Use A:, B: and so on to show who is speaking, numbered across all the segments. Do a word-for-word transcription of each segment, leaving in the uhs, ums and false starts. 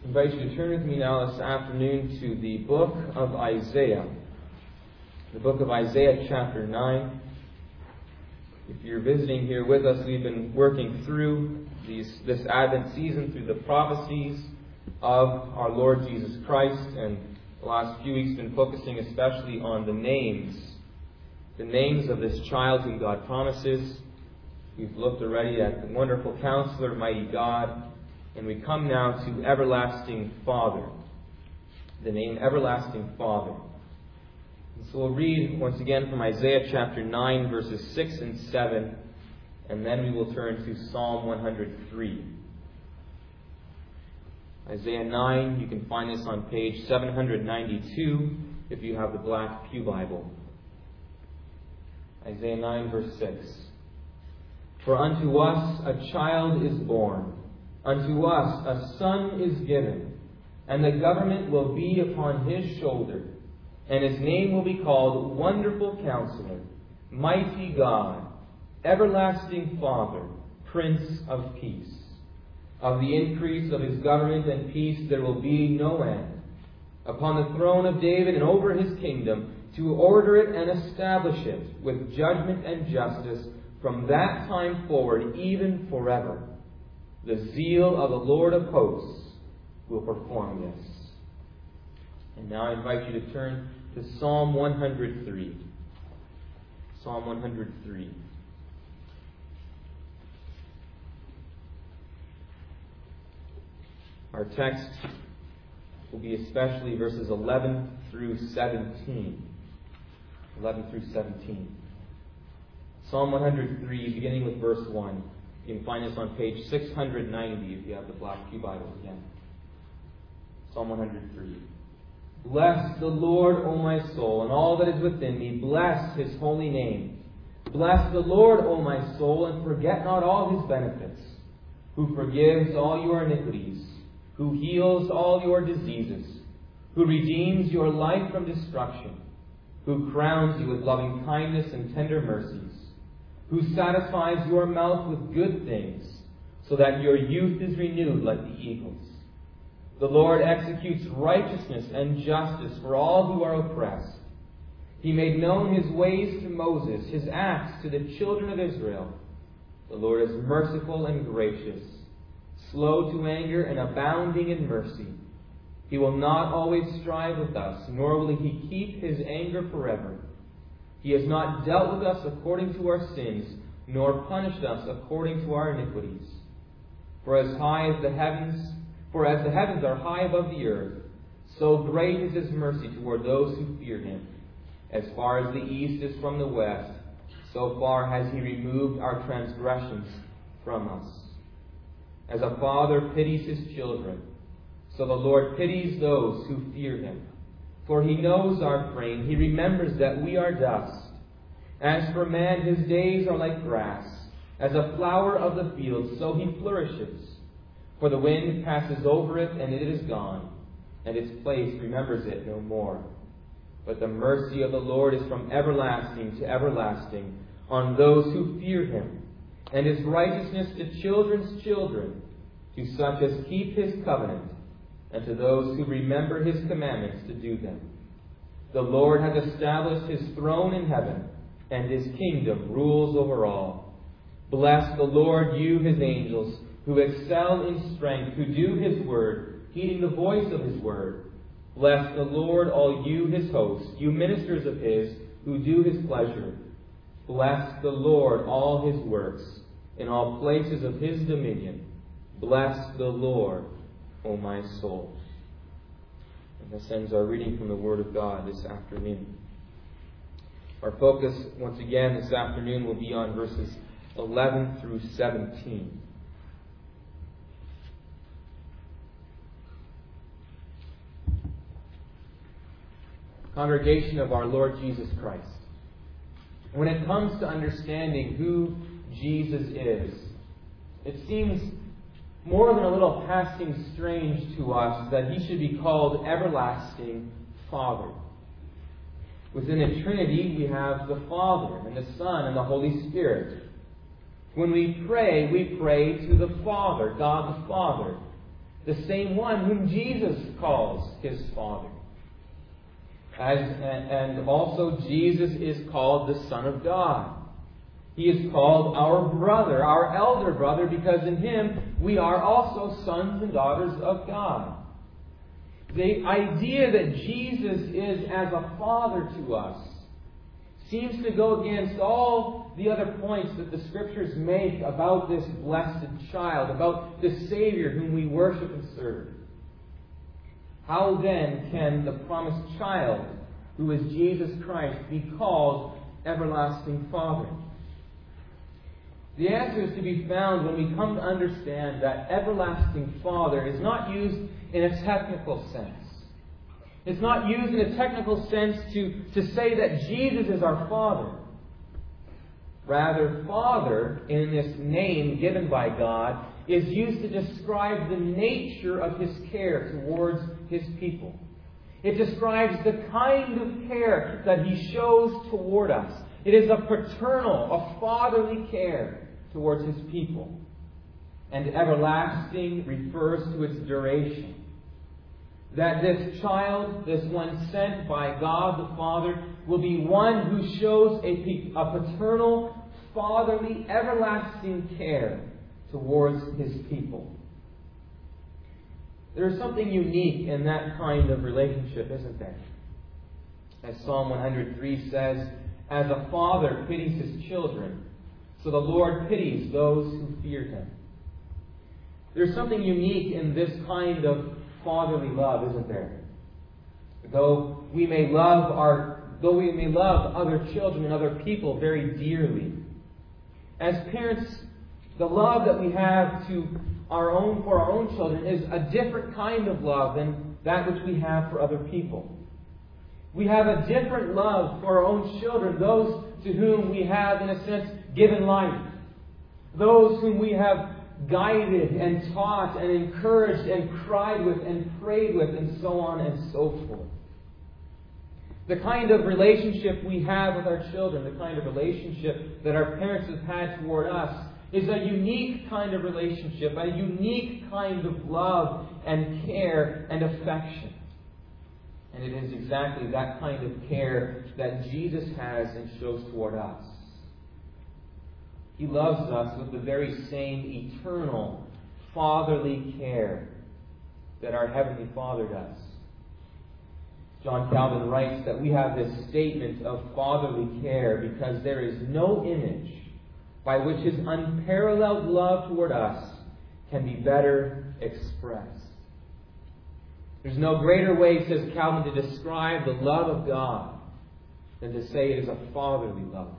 A: invite you to turn with me now this afternoon to the book of Isaiah. The book of Isaiah chapter nine. If you're visiting here with us, we've been working through these, this Advent season through the prophecies of our Lord Jesus Christ, and the last few weeks been focusing especially on the names, the names of this child whom God promises. We've looked already at the wonderful Counselor, Mighty God, and we come now to Everlasting Father, the name Everlasting Father. And so we'll read once again from Isaiah chapter nine, verses six and seven, and then we will turn to Psalm one hundred three. Isaiah nine, you can find this on page seven hundred ninety-two if you have the Black Pew Bible. Isaiah nine, verse six. For unto us a child is born, unto us a son is given, and the government will be upon his shoulder, and his name will be called Wonderful Counselor, Mighty God, Everlasting Father, Prince of Peace. Of the increase of his government and peace there will be no end, upon the throne of David and over his kingdom, to order it and establish it with judgment and justice from that time forward, even forever. The zeal of the Lord of hosts will perform this. And now I invite you to turn to Psalm one hundred three. Psalm one hundred three. Our text will be especially verses eleven through seventeen. eleven through seventeen. Psalm one hundred three, beginning with verse one. You can find this on page six hundred ninety if you have the Black Pew Bible again. Psalm one hundred three. Bless the Lord, O my soul, and all that is within me. Bless his holy name. Bless the Lord, O my soul, and forget not all his benefits, who forgives all your iniquities, who heals all your diseases, who redeems your life from destruction, who crowns you with loving kindness and tender mercies, who satisfies your mouth with good things, so that your youth is renewed like the eagles. The Lord executes righteousness and justice for all who are oppressed. He made known his ways to Moses, his acts to the children of Israel. The Lord is merciful and gracious, slow to anger and abounding in mercy. He will not always strive with us, nor will he keep his anger forever. He has not dealt with us according to our sins, nor punished us according to our iniquities. For as high as the heavens, for as the heavens are high above the earth, so great is his mercy toward those who fear him. As far as the east is from the west, so far has he removed our transgressions from us. As a father pities his children, so the Lord pities those who fear him. For he knows our frame, he remembers that we are dust. As for man, his days are like grass. As a flower of the field, so he flourishes. For the wind passes over it, and it is gone, and its place remembers it no more. But the mercy of the Lord is from everlasting to everlasting on those who fear him, and his righteousness to children's children, to such as keep his covenant, and to those who remember his commandments to do them. The Lord has established his throne in heaven, and his kingdom rules over all. Bless the Lord, you his angels, who excel in strength, who do his word, heeding the voice of his word. Bless the Lord, all you his hosts, you ministers of his, who do his pleasure. Bless the Lord, all his works, in all places of his dominion. Bless the Lord, O my soul. And this ends our reading from the Word of God this afternoon. Our focus, once again, this afternoon will be on verses eleven through seventeen. Congregation of our Lord Jesus Christ. When it comes to understanding who Jesus is, it seems more than a little passing strange to us that he should be called Everlasting Father. Within the Trinity, we have the Father and the Son and the Holy Spirit. When we pray, we pray to the Father, God the Father. the same one whom Jesus calls His Father. As, and also Jesus is called the Son of God. He is called our brother, our elder brother, because in Him we are also sons and daughters of God. The idea that Jesus is as a father to us seems to go against all the other points that the Scriptures make about this blessed child, about the Savior whom we worship and serve. How then can the promised child, who is Jesus Christ, be called everlasting Father? The answer is to be found when we come to understand that everlasting Father is not used in a technical sense. It's not used in a technical sense to, to say that Jesus is our Father. Rather, Father, in this name given by God, is used to describe the nature of His care towards His people. It describes the kind of care that He shows toward us. It is a paternal, a fatherly care towards His people. And everlasting refers to its duration. That this child, this one sent by God the Father, will be one who shows a, a paternal, fatherly, everlasting care towards His people. There is something unique in that kind of relationship, isn't there? As Psalm one hundred three says, "As a father pities his children, so the Lord pities those who fear Him." There's something unique in this kind of fatherly love, isn't there? Though we may love our, though we may love other children and other people very dearly, as parents, the love that we have to our own for our own children is a different kind of love than that which we have for other people. We have a different love for our own children, those to whom we have, in a sense, given life, those whom we have guided and taught and encouraged and cried with and prayed with and so on and so forth. The kind of relationship we have with our children, the kind of relationship that our parents have had toward us, is a unique kind of relationship, a unique kind of love and care and affection. And it is exactly that kind of care that Jesus has and shows toward us. He loves us with the very same eternal, fatherly care that our Heavenly Father does. John Calvin writes that we have this statement of fatherly care because there is no image by which His unparalleled love toward us can be better expressed. There's no greater way, says Calvin, to describe the love of God than to say it is a fatherly love.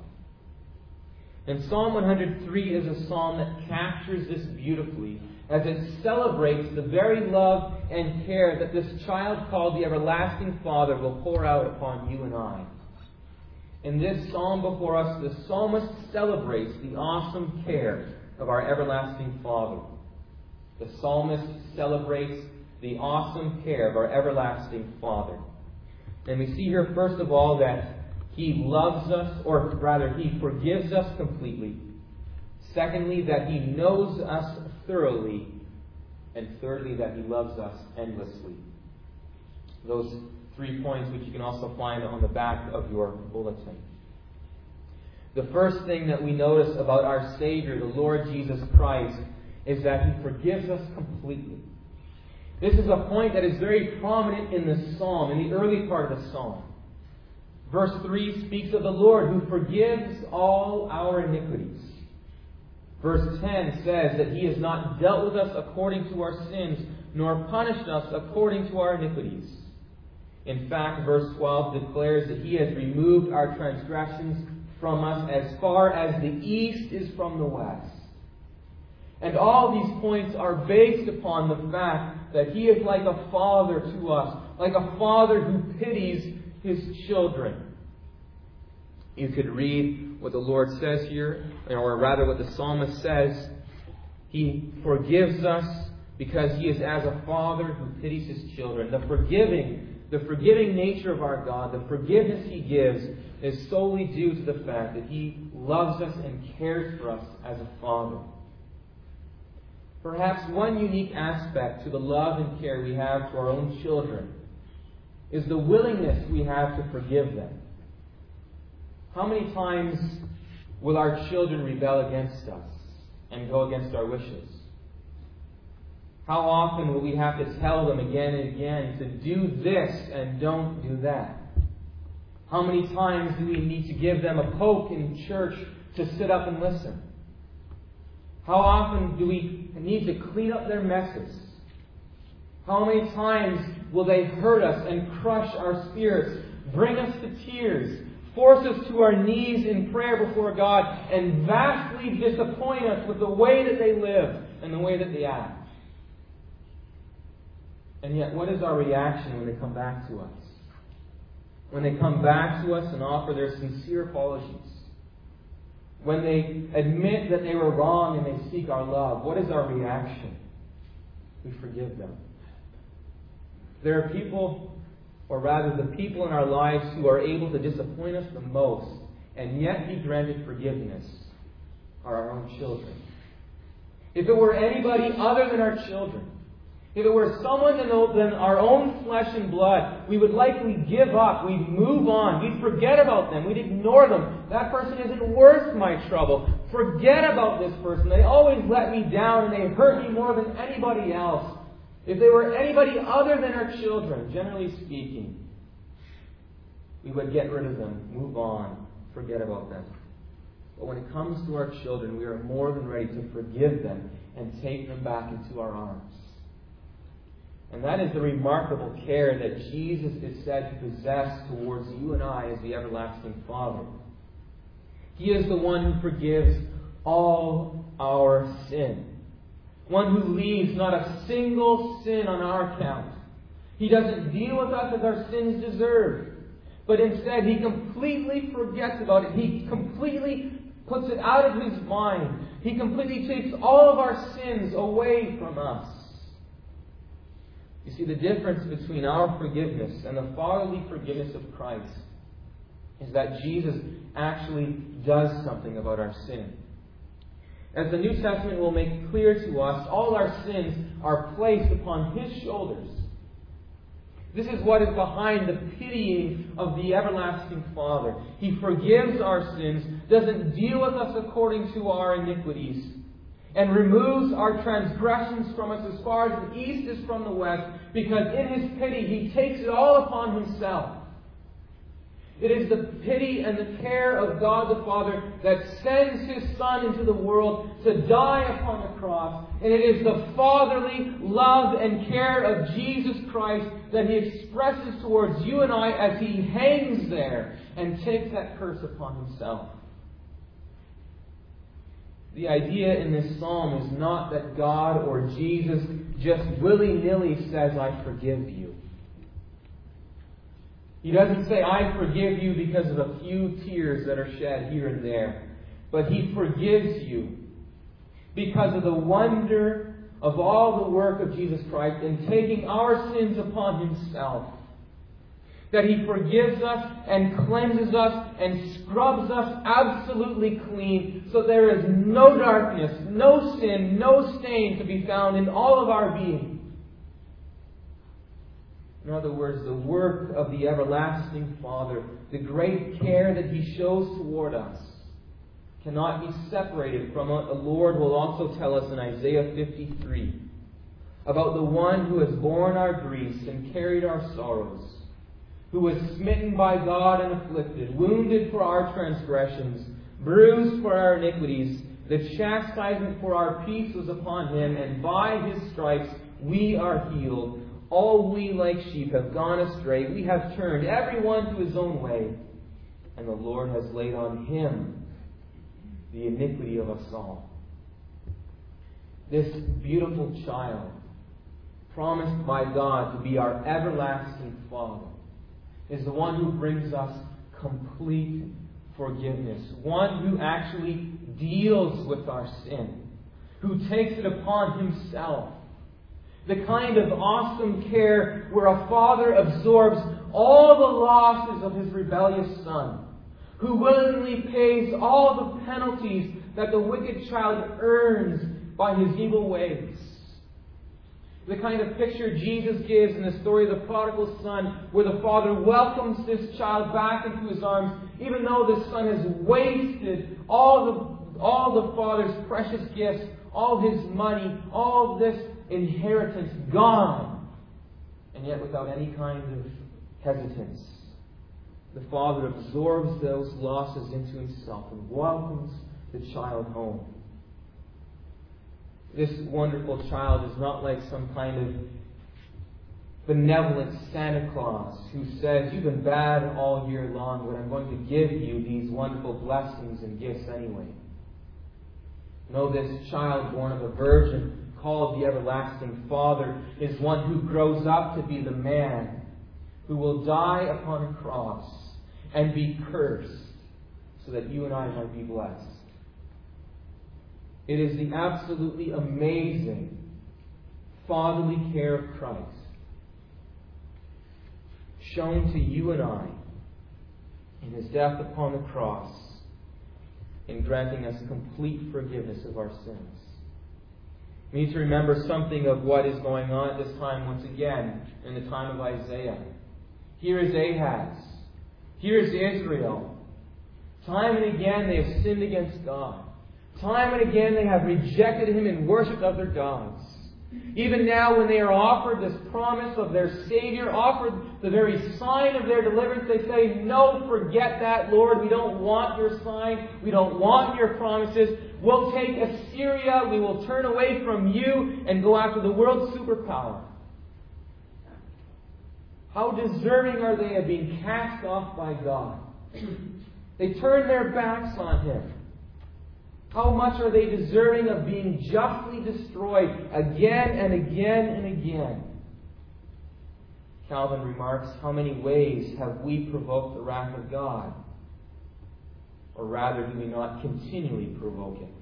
A: And Psalm one hundred three is a psalm that captures this beautifully as it celebrates the very love and care that this child called the everlasting Father will pour out upon you and I. In this psalm before us, the psalmist celebrates the awesome care of our everlasting Father. The psalmist celebrates the awesome care of our everlasting Father. And we see here, first of all, that He loves us, or rather, He forgives us completely. Secondly, that He knows us thoroughly. And thirdly, that He loves us endlessly. Those three points which you can also find on the back of your bulletin. The first thing that we notice about our Savior, the Lord Jesus Christ, is that He forgives us completely. This is a point that is very prominent in the psalm, in the early part of the psalm. Verse three speaks of the Lord who forgives all our iniquities. Verse ten says that He has not dealt with us according to our sins, nor punished us according to our iniquities. In fact, verse twelve declares that He has removed our transgressions from us as far as the east is from the west. And all these points are based upon the fact that He is like a father to us, like a father who pities His children. You could read what the Lord says here, or rather what the psalmist says. He forgives us because He is as a father who pities His children. The forgiving, the forgiving nature of our God, the forgiveness He gives, is solely due to the fact that He loves us and cares for us as a father. Perhaps one unique aspect to the love and care we have for our own children is the willingness we have to forgive them. How many times will our children rebel against us and go against our wishes? How often will we have to tell them again and again to do this and don't do that? How many times do we need to give them a poke in church to sit up and listen? How often do we need to clean up their messes? How many times will they hurt us and crush our spirits, bring us to tears, force us to our knees in prayer before God, and vastly disappoint us with the way that they live and the way that they act? And yet, what is our reaction when they come back to us? When they come back to us and offer their sincere apologies? When they admit that they were wrong and they seek our love, what is our reaction? We forgive them. There are people, or rather the people in our lives who are able to disappoint us the most and yet be granted forgiveness are our own children. If it were anybody other than our children, if it were someone than our own flesh and blood, we would likely give up. We'd move on. We'd forget about them. We'd ignore them. That person isn't worth my trouble. Forget about this person. They always let me down and they hurt me more than anybody else. If they were anybody other than our children, generally speaking, we would get rid of them, move on, forget about them. But when it comes to our children, we are more than ready to forgive them and take them back into our arms. And that is the remarkable care that Jesus is said to possess towards you and I as the everlasting Father. He is the one who forgives all our sin. One who leaves not a single sin on our account. He doesn't deal with us as our sins deserve, but instead He completely forgets about it. He completely puts it out of His mind. He completely takes all of our sins away from us. You see, the difference between our forgiveness and the fatherly forgiveness of Christ is that Jesus actually does something about our sin. As the New Testament will make clear to us, all our sins are placed upon His shoulders. This is what is behind the pitying of the everlasting Father. He forgives our sins, doesn't deal with us according to our iniquities, and removes our transgressions from us as far as the east is from the west, because in His pity He takes it all upon Himself. It is the pity and the care of God the Father that sends His Son into the world to die upon the cross. And it is the fatherly love and care of Jesus Christ that He expresses towards you and I as He hangs there and takes that curse upon Himself. The idea in this psalm is not that God or Jesus just willy-nilly says, I forgive you. He doesn't say, I forgive you because of a few tears that are shed here and there. But He forgives you because of the wonder of all the work of Jesus Christ in taking our sins upon Himself. That He forgives us and cleanses us and scrubs us absolutely clean, so there is no darkness, no sin, no stain to be found in all of our being. In other words, the work of the everlasting Father, the great care that He shows toward us, cannot be separated from what the Lord will also tell us in Isaiah fifty-three about the one who has borne our griefs and carried our sorrows, who was smitten by God and afflicted, wounded for our transgressions, bruised for our iniquities. The chastisement for our peace was upon Him, and by His stripes we are healed. All we like sheep have gone astray. We have turned every one to his own way, and the Lord has laid on Him the iniquity of us all. This beautiful child, promised by God to be our everlasting Father, is the one who brings us complete forgiveness. One who actually deals with our sin. Who takes it upon Himself. The kind of awesome care where a father absorbs all the losses of his rebellious son. Who willingly pays all the penalties that the wicked child earns by his evil ways. The kind of picture Jesus gives in the story of the prodigal son, where the father welcomes this child back into his arms, even though this son has wasted all the, all the father's precious gifts, all his money, all this inheritance gone, and yet without any kind of hesitance. The father absorbs those losses into himself and welcomes the child home. This wonderful child is not like some kind of benevolent Santa Claus who says, you've been bad all year long, but I'm going to give you these wonderful blessings and gifts anyway. No, this child born of a virgin, called the Everlasting Father, is one who grows up to be the man who will die upon a cross and be cursed so that you and I might be blessed. It is the absolutely amazing fatherly care of Christ shown to you and I in his death upon the cross, in granting us complete forgiveness of our sins. We need to remember something of what is going on at this time once again, in the time of Isaiah. Here is Ahaz. Here is Israel. Time and again they have sinned against God. Time and again they have rejected him and worshipped other gods. Even now when they are offered this promise of their Savior, offered the very sign of their deliverance, they say, no, forget that, Lord. We don't want your sign. We don't want your promises. We'll take Assyria. We will turn away from you and go after the world's superpower. How deserving are they of being cast off by God? They turn their backs on him. How much are they deserving of being justly destroyed again and again and again? Calvin remarks, how many ways have we provoked the wrath of God? Or rather, do we not continually provoke it?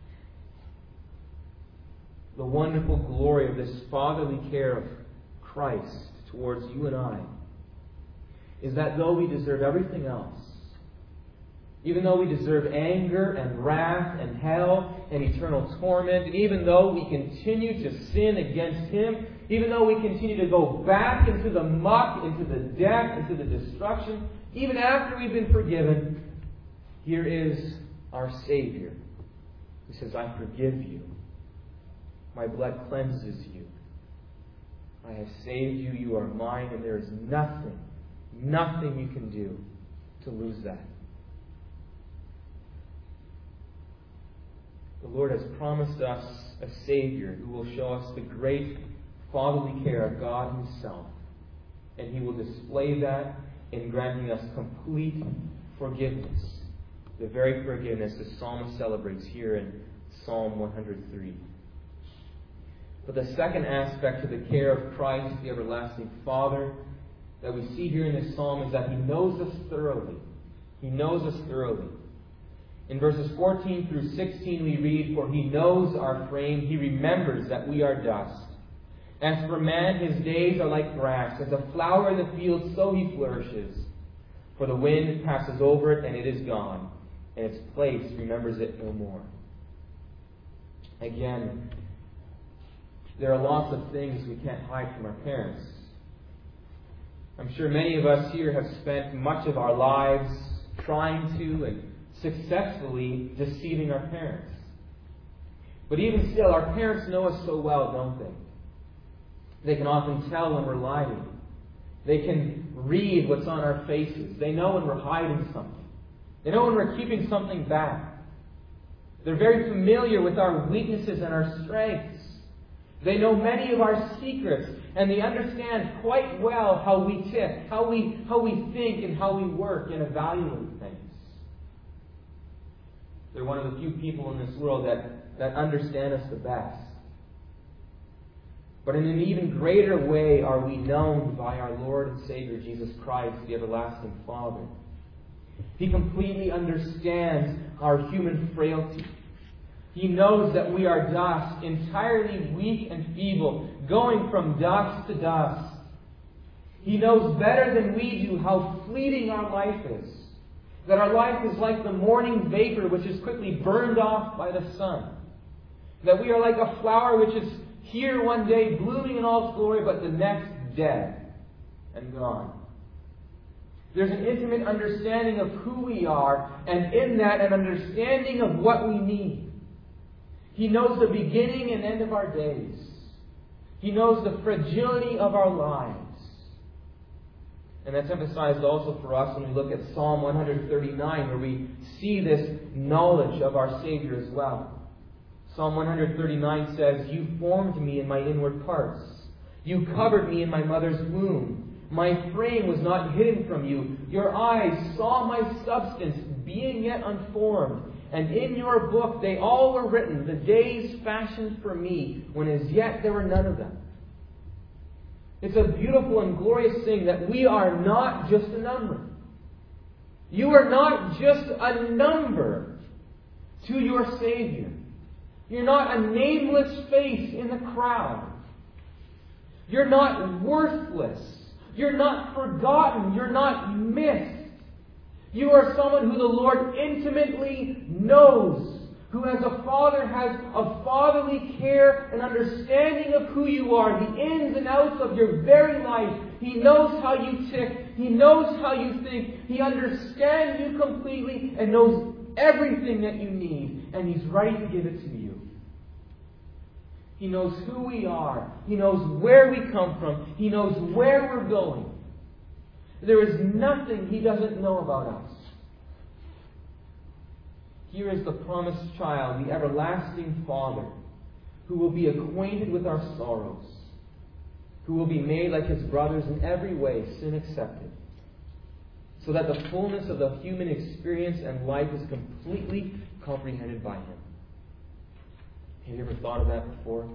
A: The wonderful glory of this fatherly care of Christ towards you and I is that though we deserve everything else, even though we deserve anger and wrath and hell and eternal torment, and even though we continue to sin against him, even though we continue to go back into the muck, into the death, into the destruction, even after we've been forgiven, here is our Savior who says, I forgive you. My blood cleanses you. I have saved you. You are mine, and there is nothing, nothing you can do to lose that. The Lord has promised us a Savior who will show us the great fatherly care of God himself. And he will display that in granting us complete forgiveness. The very forgiveness the psalmist celebrates here in Psalm one hundred three. But the second aspect to the care of Christ, the everlasting Father, that we see here in this psalm is that he knows us thoroughly. He knows us thoroughly. In verses fourteen through sixteen we read, for he knows our frame, he remembers that we are dust. As for man, his days are like grass. As a flower in the field, so he flourishes. For the wind passes over it, and it is gone, and its place remembers it no more. Again, there are lots of things we can't hide from our parents. I'm sure many of us here have spent much of our lives trying to and successfully deceiving our parents. But even still, our parents know us so well, don't they? They can often tell when we're lying. They can read what's on our faces. They know when we're hiding something. They know when we're keeping something back. They're very familiar with our weaknesses and our strengths. They know many of our secrets, and they understand quite well how we tick, how we, how we think, and how we work and evaluate things. They're one of the few people in this world that, that understand us the best. But in an even greater way are we known by our Lord and Savior Jesus Christ, the everlasting Father. He completely understands our human frailty. He knows that we are dust, entirely weak and feeble, going from dust to dust. He knows better than we do how fleeting our life is. That our life is like the morning vapor which is quickly burned off by the sun. That we are like a flower which is here one day blooming in all its glory, but the next dead and gone. There's an intimate understanding of who we are, and in that an understanding of what we need. He knows the beginning and end of our days. He knows the fragility of our lives. And that's emphasized also for us when we look at Psalm one thirty-nine, where we see this knowledge of our Savior as well. Psalm one thirty-nine says, "You formed me in my inward parts. You covered me in my mother's womb. My frame was not hidden from you. Your eyes saw my substance, being yet unformed. And in your book they all were written, the days fashioned for me, when as yet there were none of them." It's a beautiful and glorious thing that we are not just a number. You are not just a number to your Savior. You're not a nameless face in the crowd. You're not worthless. You're not forgotten. You're not missed. You are someone who the Lord intimately knows, who as a father has a fatherly care and understanding of who you are, the ins and outs of your very life. He knows how you tick. He knows how you think. He understands you completely and knows everything that you need. And He's ready to give it to you. He knows who we are. He knows where we come from. He knows where we're going. There is nothing He doesn't know about us. Here is the promised child, the everlasting Father, who will be acquainted with our sorrows, who will be made like His brothers in every way, sin accepted, so that the fullness of the human experience and life is completely comprehended by Him. Have you ever thought of that before?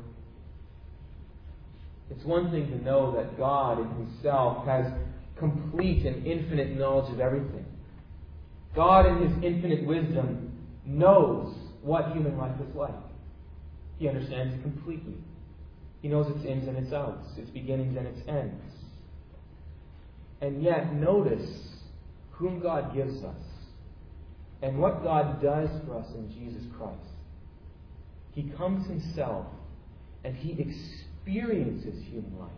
A: It's one thing to know that God in Himself has complete and infinite knowledge of everything. God in His infinite wisdom knows what human life is like. He understands it completely. He knows its ins and its outs, its beginnings and its ends. And yet, notice whom God gives us and what God does for us in Jesus Christ. He comes Himself and He experiences human life.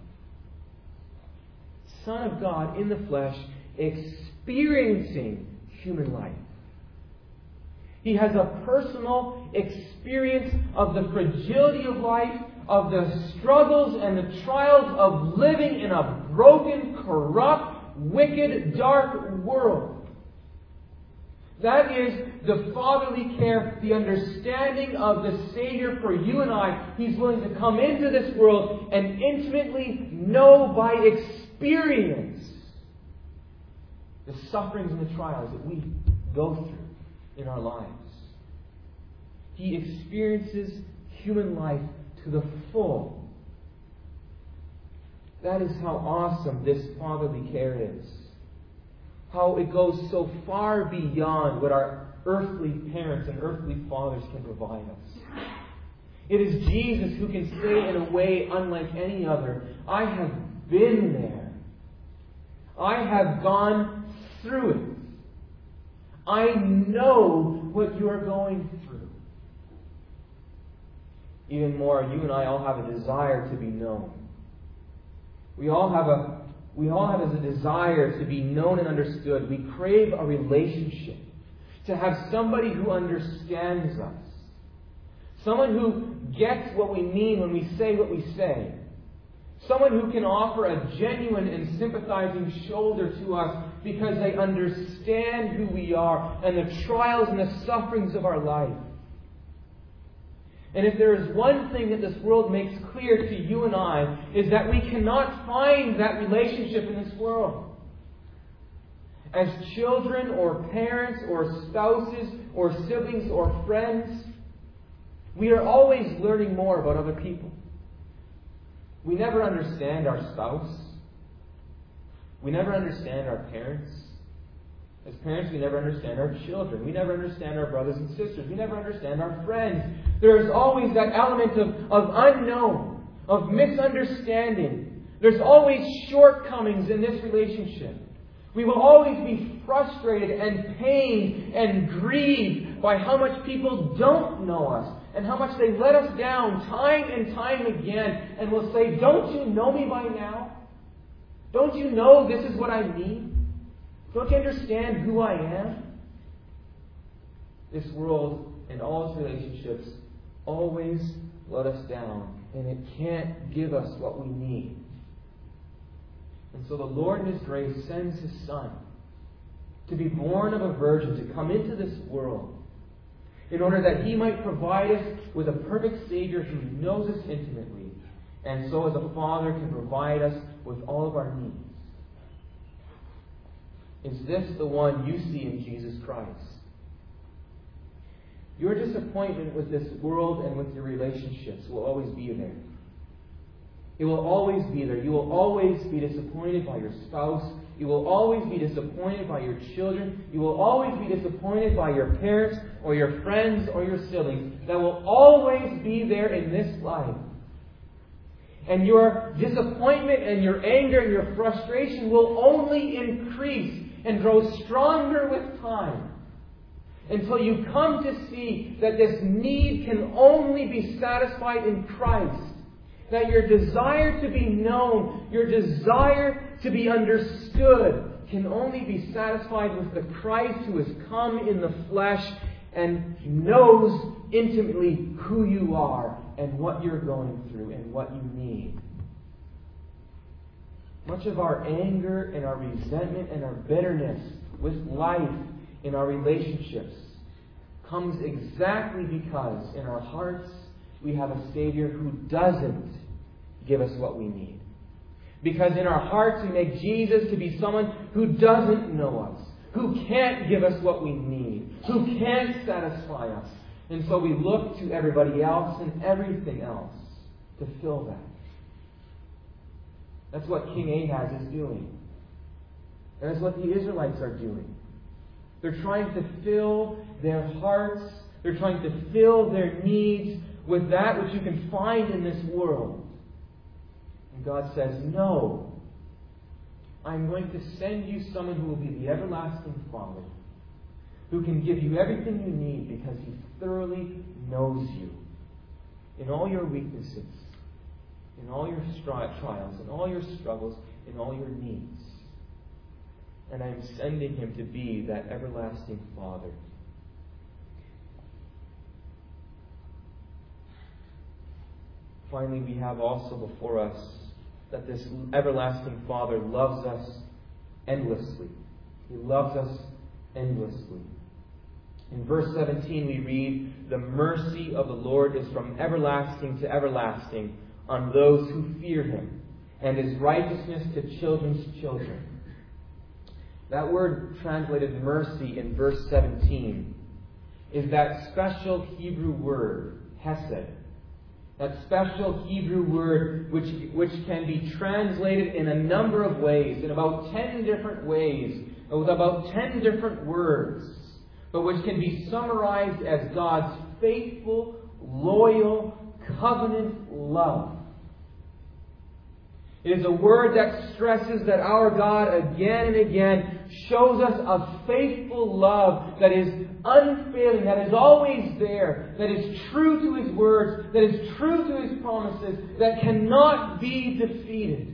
A: Son of God in the flesh, experiencing human life. He has a personal experience of the fragility of life, of the struggles and the trials of living in a broken, corrupt, wicked, dark world. That is the fatherly care, the understanding of the Savior for you and I. He's willing to come into this world and intimately know by experience the sufferings and the trials that we go through in our lives. He experiences human life to the full. That is how awesome this fatherly care is. How it goes so far beyond what our earthly parents and earthly fathers can provide us. It is Jesus who can say in a way unlike any other, "I have been there. I have gone through it. I know what you are going through." Even more, you and I all have a desire to be known. We all have a we all have a desire to be known and understood. We crave a relationship, to have somebody who understands us, someone who gets what we mean when we say what we say, someone who can offer a genuine and sympathizing shoulder to us because they understand who we are and the trials and the sufferings of our life. And if there is one thing that this world makes clear to you and I, is that we cannot find that relationship in this world. As children or parents or spouses or siblings or friends, we are always learning more about other people. We never understand our spouse. We never understand our parents. As parents, we never understand our children. We never understand our brothers and sisters. We never understand our friends. There is always that element of, of unknown, of misunderstanding. There's always shortcomings in this relationship. We will always be frustrated and pained and grieved by how much people don't know us and how much they let us down time and time again, and will say, don't you know me by now? Don't you know this is what I mean? Don't you understand who I am? This world and all its relationships always let us down, and it can't give us what we need. And so the Lord in His grace sends His Son to be born of a virgin, to come into this world, in order that He might provide us with a perfect Savior who knows us intimately, and so as a Father can provide us with all of our needs. Is this the one you see in Jesus Christ? Your disappointment with this world and with your relationships will always be there. It will always be there. You will always be disappointed by your spouse. You will always be disappointed by your children. You will always be disappointed by your parents or your friends or your siblings. That will always be there in this life. And your disappointment and your anger and your frustration will only increase and grow stronger with time, until you come to see that this need can only be satisfied in Christ. That your desire to be known, your desire to be understood, can only be satisfied with the Christ who has come in the flesh and knows intimately who you are and what you're going through and what you need. Much of our anger and our resentment and our bitterness with life in our relationships comes exactly because in our hearts we have a Savior who doesn't give us what we need. Because in our hearts we make Jesus to be someone who doesn't know us, who can't give us what we need, who can't satisfy us. And so we look to everybody else and everything else to fill that. That's what King Ahaz is doing. And that's what the Israelites are doing. They're trying to fill their hearts, they're trying to fill their needs with that which you can find in this world. And God says, no. I'm going to send you someone who will be the everlasting Father, who can give you everything you need because He thoroughly knows you in all your weaknesses, in all your trials, in all your struggles, in all your needs. And I am sending Him to be that everlasting Father. Finally, we have also before us that this everlasting Father loves us endlessly. He loves us endlessly. In verse seventeen we read, "The mercy of the Lord is from everlasting to everlasting on those who fear Him, and His righteousness to children's children." That word translated mercy in verse seventeen is that special Hebrew word, hesed. That special Hebrew word which, which can be translated in a number of ways, in about ten different ways, with about ten different words, but which can be summarized as God's faithful, loyal, covenant love. It is a word that stresses that our God again and again shows us a faithful love that is unfailing, that is always there, that is true to His words, that is true to His promises, that cannot be defeated.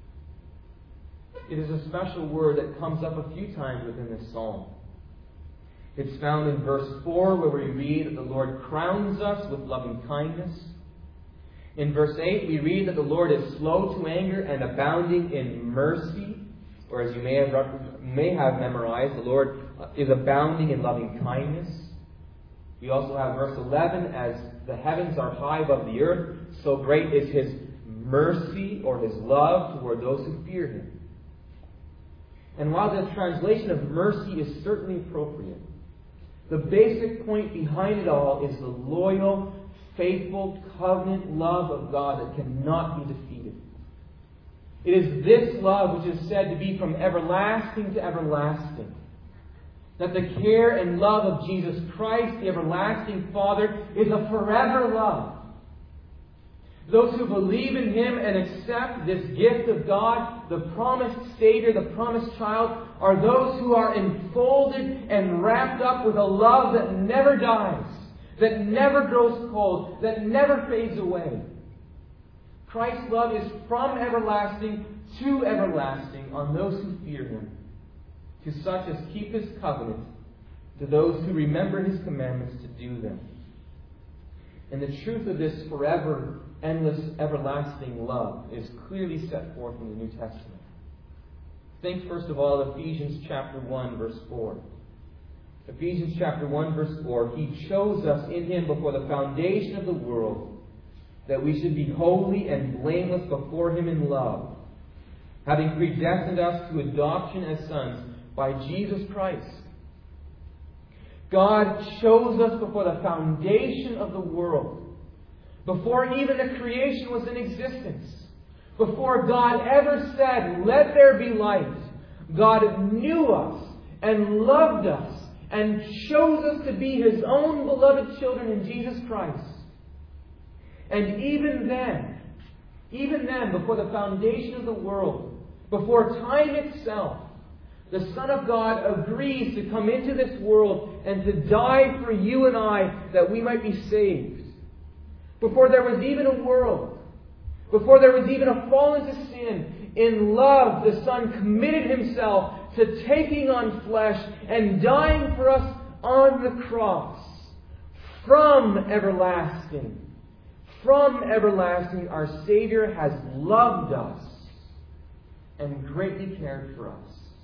A: It is a special word that comes up a few times within this psalm. It's found in verse four, where we read that the Lord crowns us with loving kindness. In verse eight, we read that the Lord is slow to anger and abounding in mercy. Or as you may have, may have memorized, the Lord is abounding in loving kindness. We also have verse eleven, "As the heavens are high above the earth, so great is His mercy," or His love, toward those who fear Him. And while this translation of mercy is certainly appropriate, the basic point behind it all is the loyal, faithful, covenant love of God that cannot be defeated. It is this love which is said to be from everlasting to everlasting. That the care and love of Jesus Christ, the everlasting Father, is a forever love. Those who believe in Him and accept this gift of God, the promised Savior, the promised child, are those who are enfolded and wrapped up with a love that never dies. that never grows cold, that never fades away. Christ's love is from everlasting to everlasting on those who fear Him, to such as keep His covenant, to those who remember His commandments to do them. And the truth of this forever, endless, everlasting love is clearly set forth in the New Testament. Think first of all of Ephesians chapter one, verse four. Ephesians chapter one, verse four. He chose us in Him before the foundation of the world, that we should be holy and blameless before Him in love, having predestined us to adoption as sons by Jesus Christ. God chose us before the foundation of the world, before even the creation was in existence. Before God ever said, "Let there be light," God knew us and loved us and chose us to be His own beloved children in Jesus Christ. And even then, even then, before the foundation of the world, before time itself, the Son of God agrees to come into this world and to die for you and I that we might be saved. Before there was even a world, before there was even a fall into sin, in love the Son committed Himself to taking on flesh and dying for us on the cross. From everlasting, from everlasting, our Savior has loved us and greatly cared for us.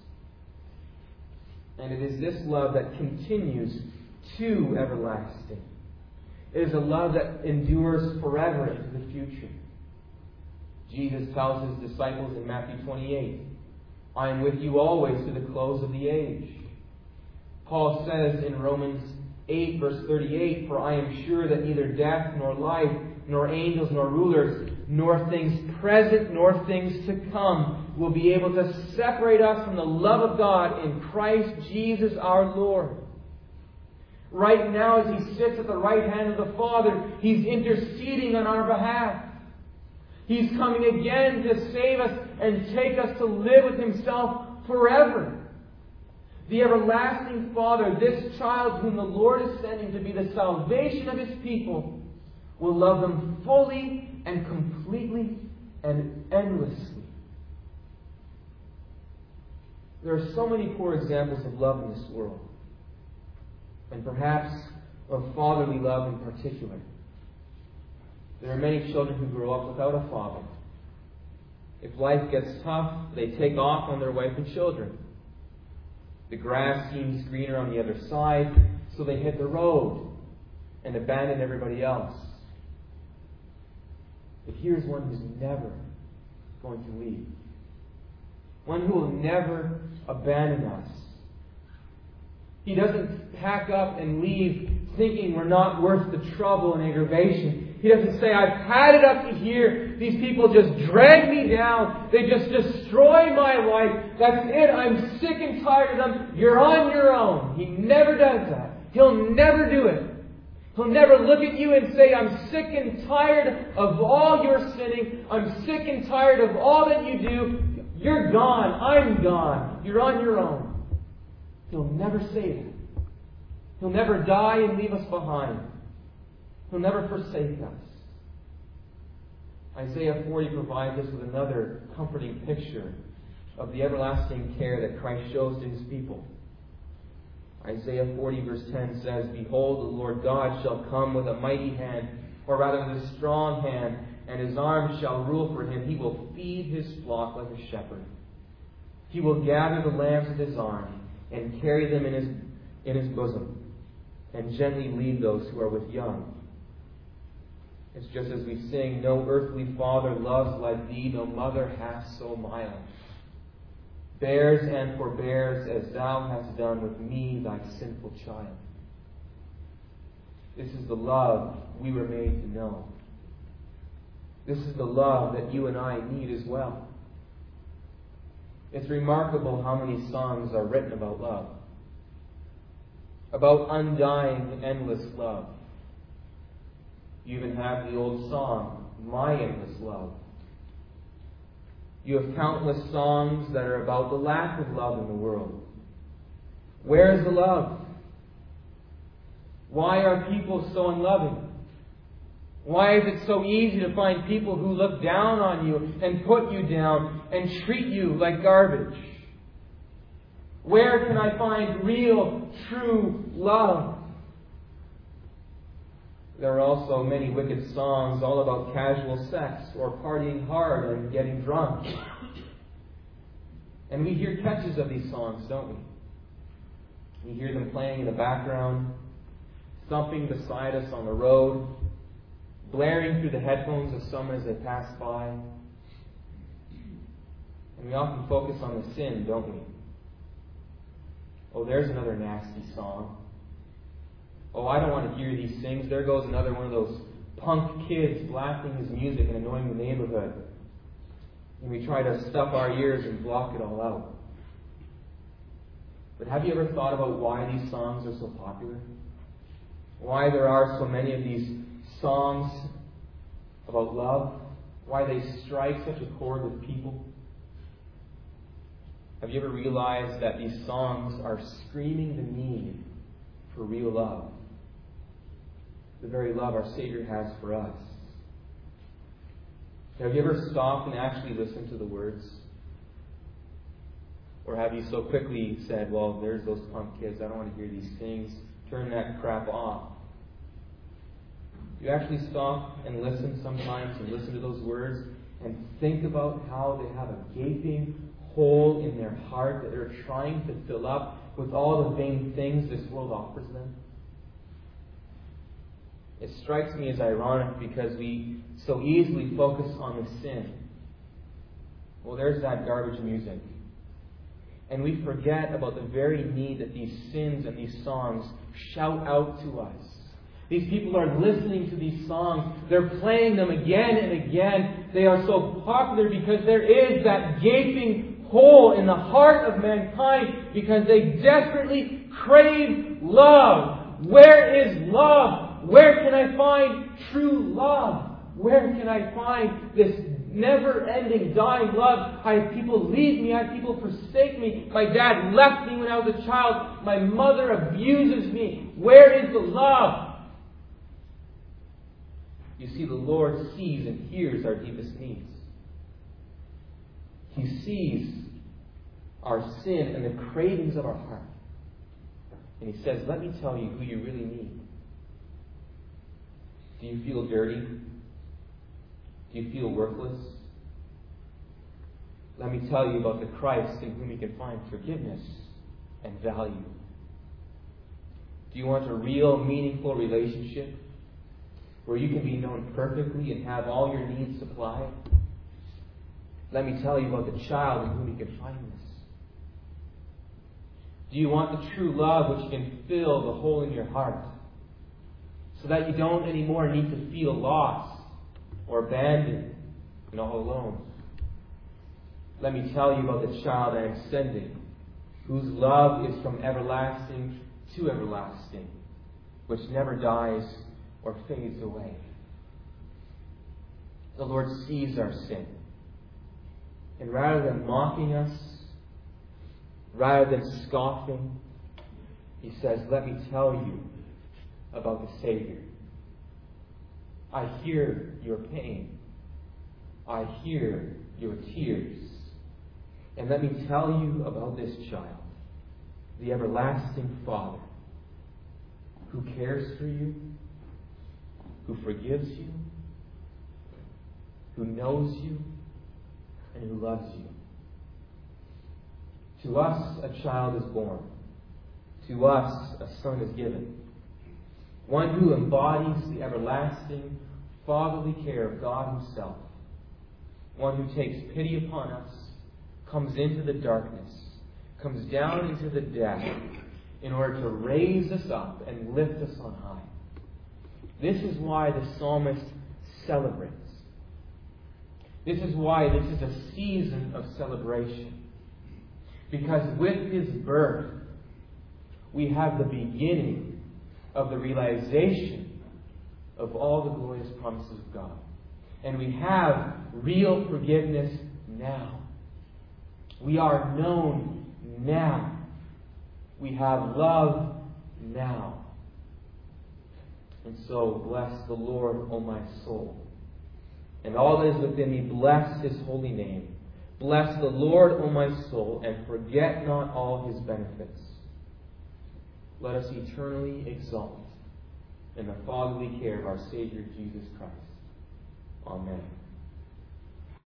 A: And it is this love that continues to everlasting. It is a love that endures forever into the future. Jesus tells His disciples in Matthew twenty-eight, "I am with you always to the close of the age." Paul says in Romans eight, verse thirty-eight, "For I am sure that neither death, nor life, nor angels, nor rulers, nor things present, nor things to come will be able to separate us from the love of God in Christ Jesus our Lord." Right now, as He sits at the right hand of the Father, He's interceding on our behalf. He's coming again to save us and take us to live with Himself forever. The everlasting Father, this child whom the Lord is sending to be the salvation of His people, will love them fully and completely and endlessly. There are so many poor examples of love in this world, and perhaps of fatherly love in particular. There are many children who grow up without a father. If life gets tough, they take off on their wife and children. The grass seems greener on the other side, so they hit the road and abandon everybody else. But here's one who's never going to leave. One who will never abandon us. He doesn't pack up and leave thinking we're not worth the trouble and aggravation. He doesn't say, "I've had it up to here. These people just drag me down. They just destroy my life. That's it. I'm sick and tired of them. You're on your own." He never does that. He'll never do it. He'll never look at you and say, "I'm sick and tired of all your sinning. I'm sick and tired of all that you do. You're gone. I'm gone. You're on your own." He'll never say that. He'll never die and leave us behind. He'll never forsake us. Isaiah forty provides us with another comforting picture of the everlasting care that Christ shows to His people. Isaiah forty verse ten says, "Behold, the Lord God shall come with a mighty hand, or rather with a strong hand, and His arm shall rule for Him. He will feed His flock like a shepherd. He will gather the lambs with His arm, and carry them in His, in his bosom, and gently lead those who are with young." It's just as we sing, "No earthly father loves like Thee, no mother hath so mild. Bears and forbears as Thou hast done with me, Thy sinful child." This is the love we were made to know. This is the love that you and I need as well. It's remarkable how many songs are written about love. About undying, endless love. You even have the old song, "My Endless Love." You have countless songs that are about the lack of love in the world. Where is the love? Why are people so unloving? Why is it so easy to find people who look down on you and put you down and treat you like garbage? Where can I find real, true love? There are also many wicked songs all about casual sex or partying hard and getting drunk. And we hear catches of these songs, don't we? We hear them playing in the background, thumping beside us on the road, blaring through the headphones of someone as they pass by. And we often focus on the sin, don't we? Oh, there's another nasty song. Oh, I don't want to hear these things. There goes another one of those punk kids blasting his music and annoying the neighborhood. And we try to stuff our ears and block it all out. But have you ever thought about why these songs are so popular? Why there are so many of these songs about love? Why they strike such a chord with people? Have you ever realized that these songs are screaming the need for real love? The very love our Savior has for us. Have you ever stopped and actually listened to the words? Or have you so quickly said, well, there's those punk kids, I don't want to hear these things, turn that crap off? Do you actually stop and listen sometimes and listen to those words and think about how they have a gaping hole in their heart that they're trying to fill up with all the vain things this world offers them? It strikes me as ironic because we so easily focus on the sin. Well, there's that garbage music. And we forget about the very need that these sins and these songs shout out to us. These people are listening to these songs. They're playing them again and again. They are so popular because there is that gaping hole in the heart of mankind because they desperately crave love. Where is love? Where can I find true love? Where can I find this never-ending, dying love? I have people leave me. I have people forsake me. My dad left me when I was a child. My mother abuses me. Where is the love? You see, the Lord sees and hears our deepest needs. He sees our sin and the cravings of our heart. And He says, let me tell you who you really need. Do you feel dirty? Do you feel worthless? Let me tell you about the Christ in whom you can find forgiveness and value. Do you want a real, meaningful relationship where you can be known perfectly and have all your needs supplied? Let me tell you about the child in whom you can find this. Do you want the true love which can fill the hole in your heart so that you don't anymore need to feel lost or abandoned and all alone? Let me tell you about the child I am sending, whose love is from everlasting to everlasting, which never dies or fades away. The Lord sees our sin. And rather than mocking us, rather than scoffing, He says, let me tell you about the Savior. I hear your pain. I hear your tears. And let me tell you about this child, the everlasting Father, who cares for you, who forgives you, who knows you, and who loves you. To us a child is born. To us a son is given. One who embodies the everlasting fatherly care of God Himself. One who takes pity upon us, comes into the darkness, comes down into the depth in order to raise us up and lift us on high. This is why the psalmist celebrates. This is why this is a season of celebration. Because with His birth, we have the beginning of the realization of all the glorious promises of God. And we have real forgiveness now. We are known now. We have love now. And so, bless the Lord, O my soul. And all that is within me, bless His holy name. Bless the Lord, O my soul, and forget not all His benefits. Let us eternally exult in the fatherly care of our Savior Jesus Christ. Amen.